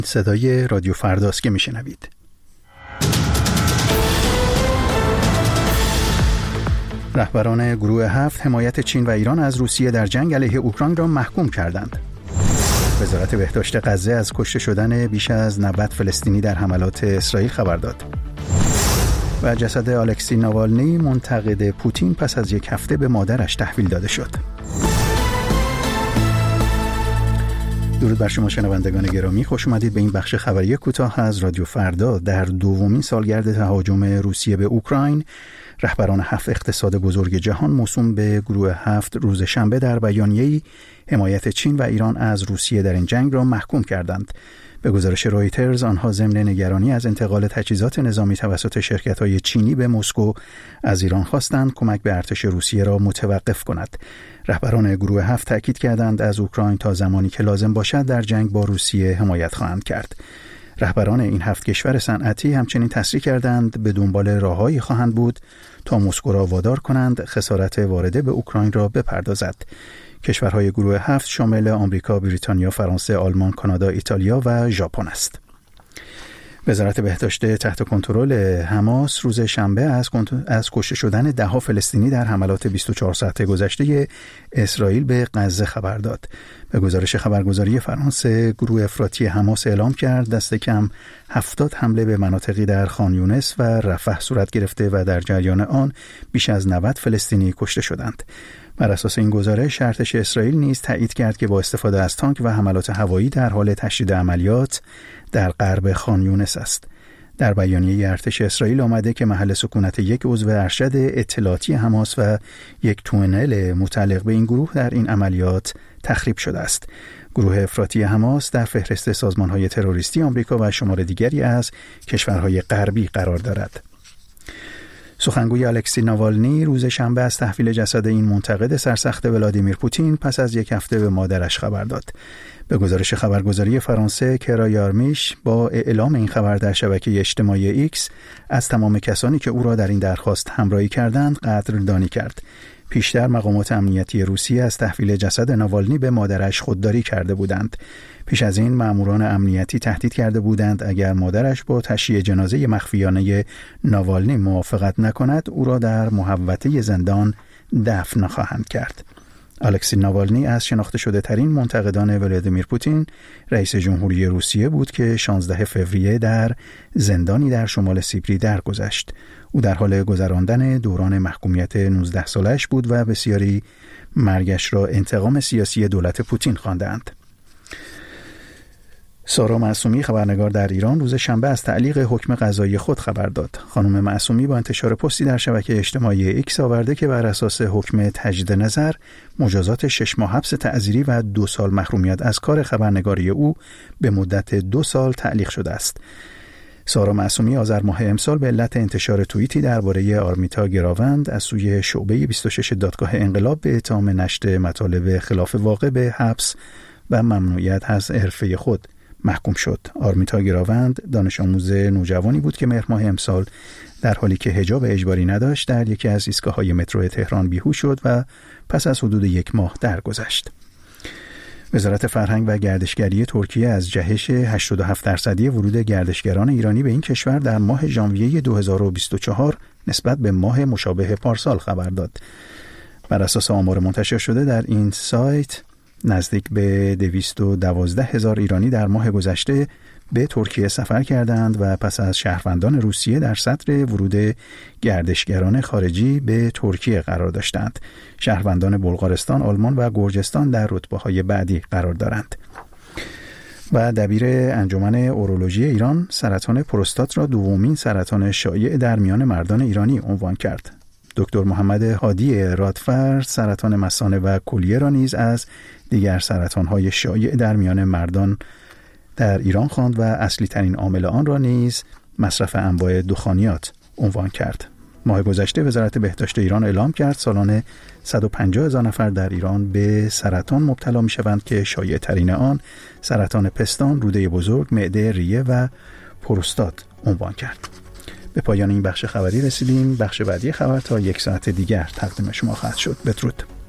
صدای رادیو فرداست که میشنوید. رهبران گروه 7 حمایت چین و ایران از روسیه در جنگ علیه اوکراین را محکوم کردند. وزارت بهداشت غزه از کشته شدن بیش از 90 فلسطینی در حملات اسرائیل خبر داد. و جسد الکسی ناوالنی منتقد پوتین پس از یک هفته به مادرش تحویل داده شد. درود بر شما شنوندگان گرامی، خوش اومدید به این بخش خبری کوتاه از رادیو فردا. در دومین سالگرد تهاجم روسیه به اوکراین، رهبران 7 اقتصاد بزرگ جهان موسوم به گروه 7 روز شنبه در بیانیه‌ای حمایت چین و ایران از روسیه در این جنگ را محکوم کردند. به گزارش رویترز، آنها ضمن نگرانی از انتقال تجهیزات نظامی توسط شرکت‌های چینی به مسکو از ایران خواستند کمک به ارتش روسیه را متوقف کند. رهبران گروه 7 تاکید کردند از اوکراین تا زمانی که لازم باشد در جنگ با روسیه حمایت خواهند کرد. رهبران این 7 کشور صنعتی همچنین تصریح کردند به دنبال راههایی خواهند بود تا مسکو را وادار کنند خسارت وارده به اوکراین را بپردازد. کشورهای گروه 7 شامل آمریکا، بریتانیا، فرانسه، آلمان، کانادا، ایتالیا و ژاپن است. وزارت بهداشت تحت کنترل حماس روز شنبه از کشته شدن 10 فلسطینی در حملات 24 ساعته گذشته اسرائیل به غزه خبر داد. به گزارش خبرگزاری فرانسه، گروه افراطی حماس اعلام کرد دست کم 70 حمله به مناطقی در خان یونس و رفح صورت گرفته و در جریان آن بیش از 90 فلسطینی کشته شدند. بر اساس این گزارش، ارتش اسرائیل نیز تایید کرد که با استفاده از تانک و حملات هوایی در حال تشدید عملیات در غرب خان یونس است. در بیانیه ارتش اسرائیل آمده که محل سکونت یک عضو ارشد اطلاعاتی حماس و یک تونل متعلق به این گروه در این عملیات تخریب شده است. گروه افراطی حماس در فهرست سازمان‌های تروریستی آمریکا و شمار دیگری از کشورهای غربی قرار دارد. سخنگوی الکسی ناوالنی روز شنبه از تحویل جسد این منتقد سرسخت ولادیمیر پوتین پس از یک هفته به مادرش خبر داد. به گزارش خبرگزاری فرانسه، کرا یارمیش با اعلام این خبر در شبکه اجتماعی ایکس از تمام کسانی که او را در این درخواست همراهی کردند قدردانی کرد. پیشتر مقامات امنیتی روسیه از تحویل جسد ناوالنی به مادرش خودداری کرده بودند. پیش از این ماموران امنیتی تهدید کرده بودند اگر مادرش با تشییع جنازه مخفیانه ناوالنی موافقت نکند، او را در محوطه زندان دفن خواهند کرد. الکسی ناوالنی از شناخته شده ترین منتقدان ولادیمیر پوتین، رئیس جمهوری روسیه بود که 16 فوریه در زندانی در شمال سیبری درگذشت. او در حال گذراندن دوران محکومیت 19 سالش بود و بسیاری مرگش را انتقام سیاسی دولت پوتین خواندند. سارا معصومی، خبرنگار در ایران، روز شنبه از تعلیق حکم قضایی خود خبر داد. خانم معصومی با انتشار پستی در شبکه اجتماعی ایکس آورده که بر اساس حکم تجدید نظر مجازات 6 ماه حبس تعزیری و 2 سال محرومیت از کار خبرنگاری او به مدت 2 سال تعلیق شده است. سارا معصومی آذر ماه امسال به علت انتشار توییتی درباره آرمیتا گراوند از سوی شعبه 26 دادگاه انقلاب به اتهام نشر مطالب خلاف واقع به حبس و ممنوعیت از حرفه خود محکوم شد. آرمیتا گراوند دانش آموز نوجوانی بود که مهر ماه امسال در حالی که حجاب اجباری نداشت در یکی از ایستگاه‌های مترو تهران بیهوش شد و پس از حدود 1 ماه درگذشت. وزارت فرهنگ و گردشگری ترکیه از جهش 87% ورود گردشگران ایرانی به این کشور در ماه ژانویه 2024 نسبت به ماه مشابه پارسال خبر داد. بر اساس آمار منتشر شده در این سایت، نزدیک به 212,000 ایرانی در ماه گذشته به ترکیه سفر کردند و پس از شهروندان روسیه در صدر ورود گردشگران خارجی به ترکیه قرار داشتند. شهروندان بلغارستان، آلمان و گرجستان در رتبه‌های بعدی قرار دارند. و دبیر انجمن اورولوژی ایران سرطان پروستات را دومین سرطان شایع در میان مردان ایرانی عنوان کرد. دکتر محمد هادی رادفر سرطان مثانه و کلیه را نیز از دیگر سرطان‌های شایع در میان مردان در ایران خواند و اصلی ترین عامل آن را نیز مصرف انواع دخانیات عنوان کرد. ماه گذشته وزارت بهداشت ایران اعلام کرد سالانه 150,000 نفر در ایران به سرطان مبتلا می‌شوند که شایع ترین آن سرطان پستان، روده بزرگ، معده، ریه و پروستات عنوان کرد. به پایان این بخش خبری رسیدیم. بخش بعدی خبر تا 1 ساعت دیگر تقدیم شما خواهد شد. بدرود.